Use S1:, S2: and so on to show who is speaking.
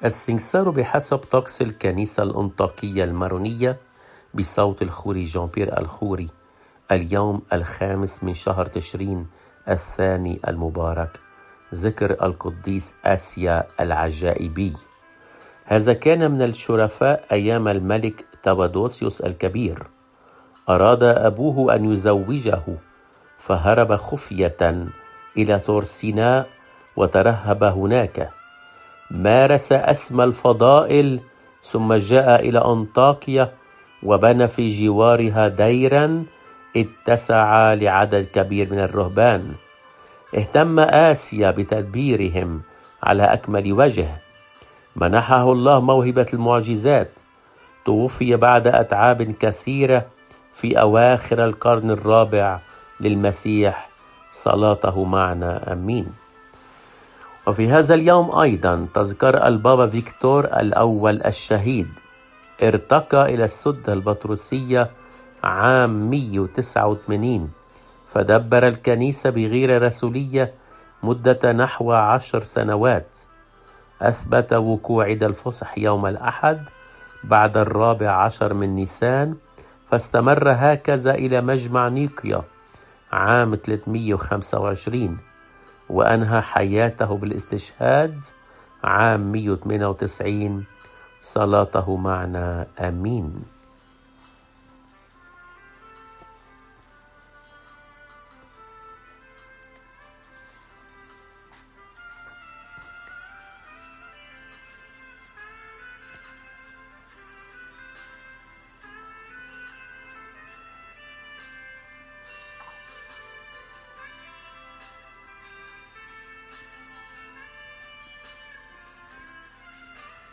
S1: السنكسار بحسب طقس الكنيسة الأنطاكية المارونية بصوت الخوري جان بيير الخوري اليوم 5 من شهر تشرين الثاني المبارك، ذكر القديس آسيا العجائبي. هذا كان من الشرفاء أيام الملك تودوسيوس الكبير. أراد أبوه أن يزوجه، فهرب خفية إلى طور سيناء وترهب هناك. مارس أسمى الفضائل، ثم جاء إلى أنطاكيا وبنى في جوارها ديرا اتسع لعدد كبير من الرهبان. اهتم آسيا بتدبيرهم على أكمل وجه. منحه الله موهبة المعجزات. توفي بعد أتعاب كثيرة في أواخر القرن الرابع للمسيح، صلاته معنا آمين. وفي هذا اليوم أيضا تذكر البابا فيكتور الأول الشهيد. ارتقى إلى السدة البطرسية عام 189، فدبر الكنيسة بغير رسولية مدة نحو 10 سنوات. أثبت وقوع عيد الفصح يوم الأحد بعد 14 من نيسان، فاستمر هكذا إلى مجمع نيقيا عام 325، وأنهى حياته بالاستشهاد عام 198، صلاته معنا آمين.